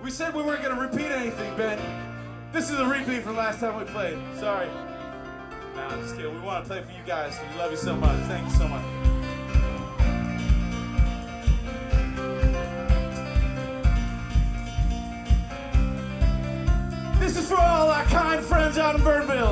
We said we weren't going to repeat anything, Ben. This is a repeat from last time we played. Sorry. Nah, I'm just kidding. We want to play for you guys. We love you so much. Thank you so much. This is for all our kind friends out in Birdville.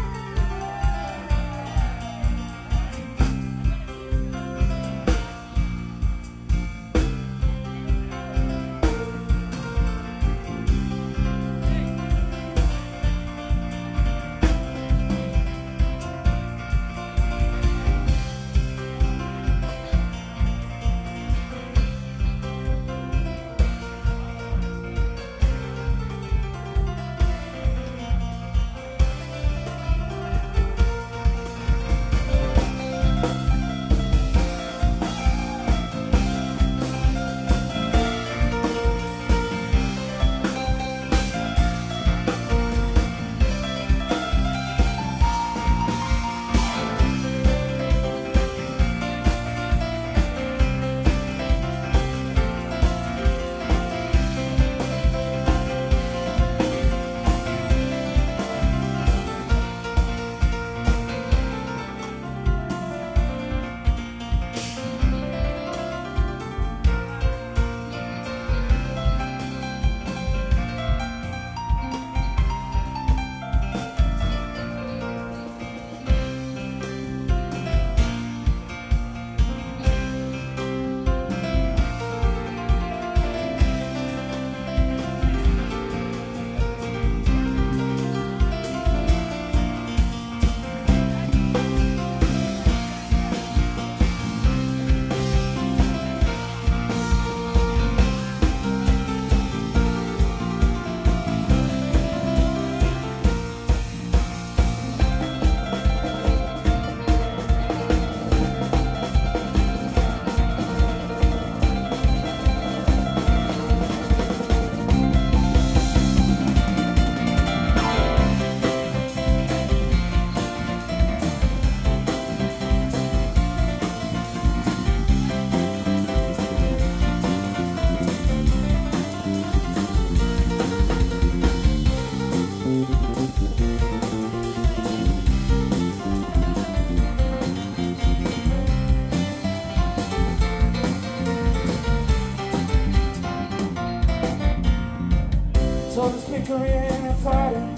and fighting.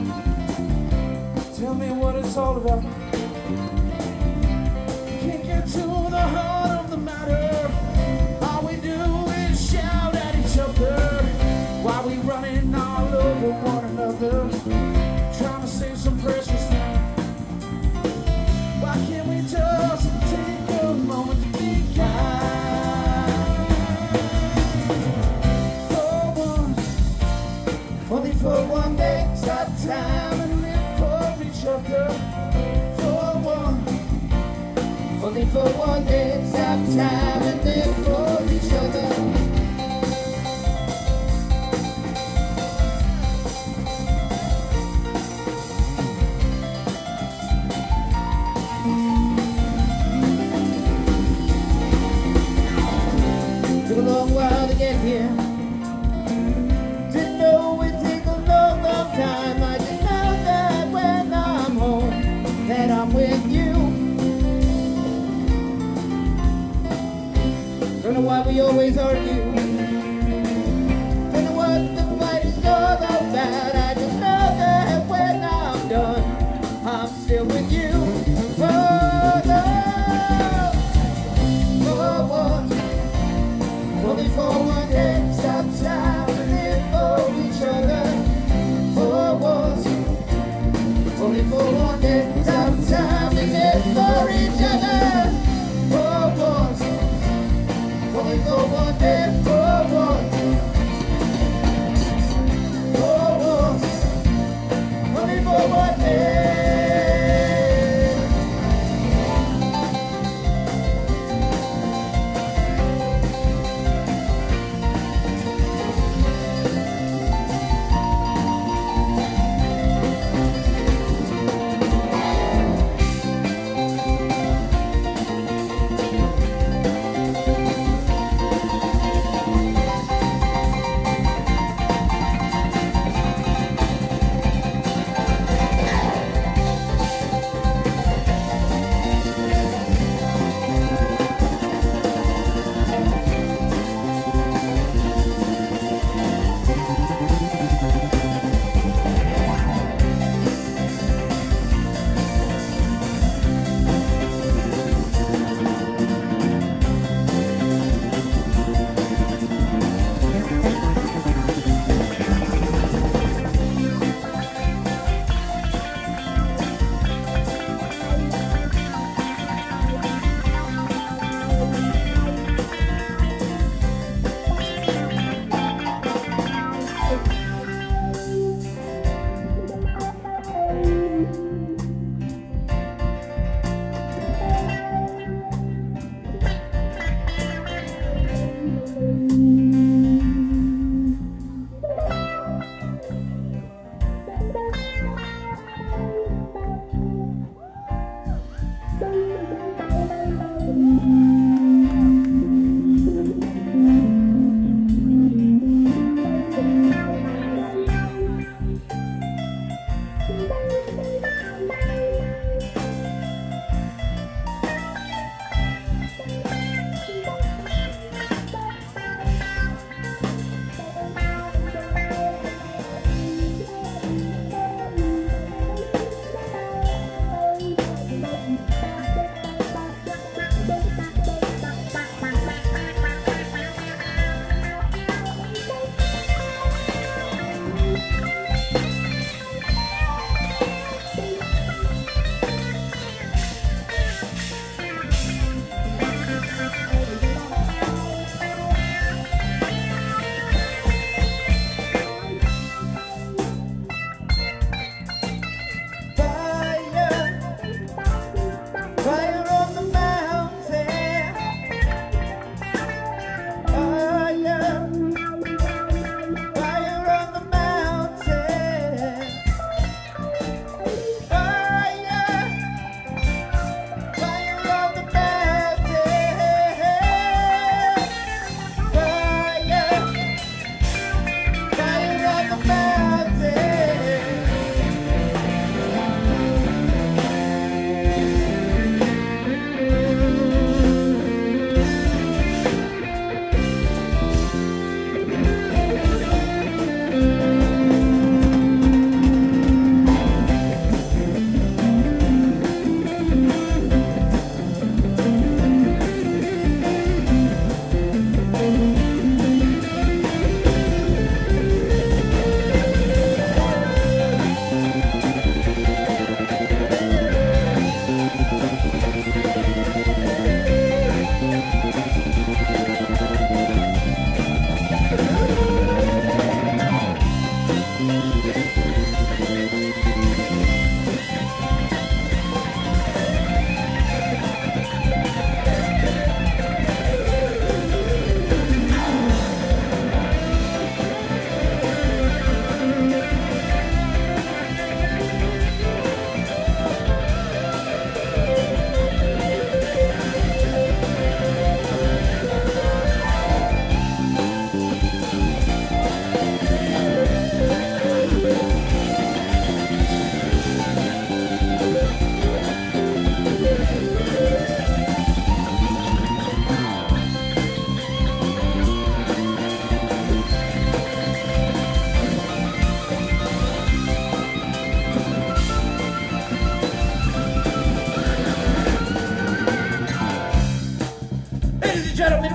Tell me what it's all about. Can't get to the heart of the matter. All we do is shout at each other while we running all over one another, trying to save some precious time. Why can't we just take a moment to be kind? Only for one day, stop time and live for each other. Only for one day, stop time and live for each other. Took a long while to get here. Didn't know it'd take a long, long time. I just know that when I'm home, that I'm with you. Don't know why we always argue. Don't know what the fight is all about. I just know that when I'm done, I'm still with you. For love, for one, only for one day, stop time and live for each other. For once, only for one day, stop time and live for each other. For once, only for one day, for once. For once, only for one day.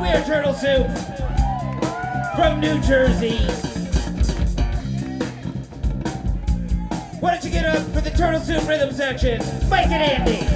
here, Turtle Soup. From New Jersey. Why don't you get up for the Turtle Soup rhythm section? Mike and Andy.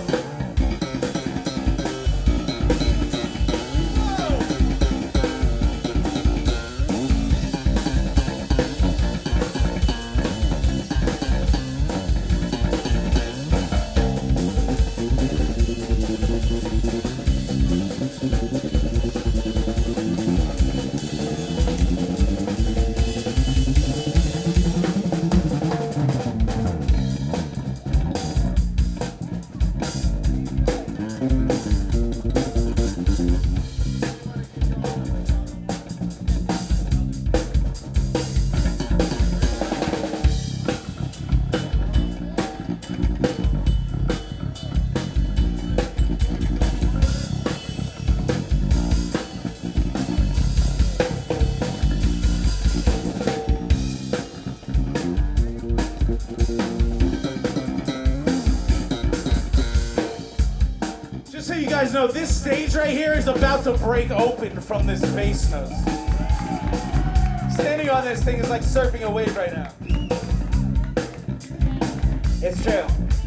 Just so you guys know, this stage right here is about to break open from this bass note. Standing on this thing is like surfing a wave right now. It's true.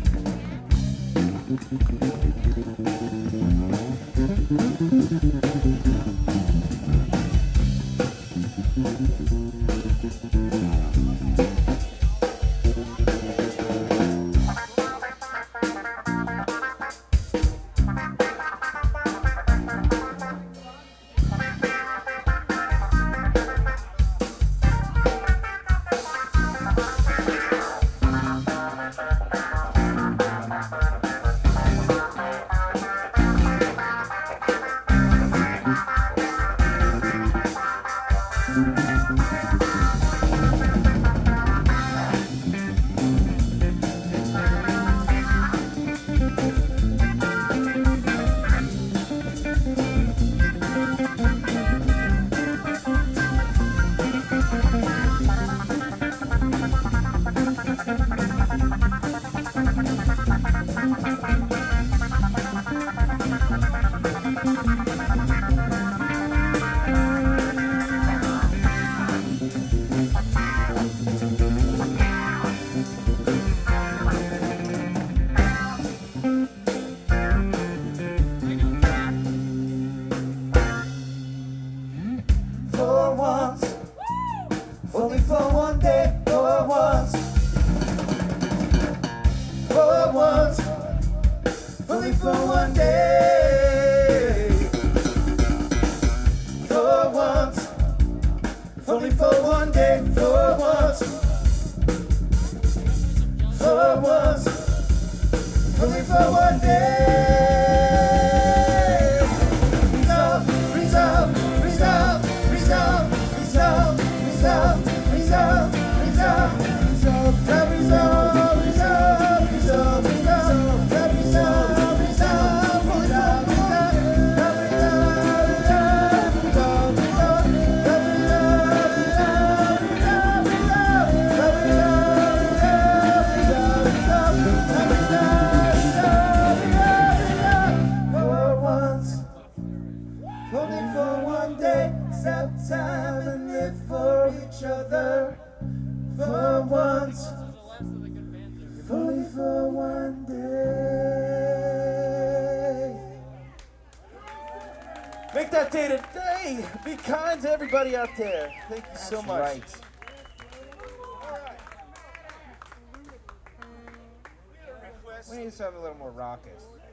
For once, only for one day, for once. For once, only for one day. For once, only for one day, for once. For once, only for one day. Resolve, resolve, resolve, resolve, resolve, resolve, resolve, resolve, resolve, resolve, resolve, resolve, resolve, resolve, resolve, resolve, for once, only for one day, stop time and live for each other. For once, only for one day. Make that day today. Be kind to everybody out there. Thank you so much. Right. We need something a little more raucous.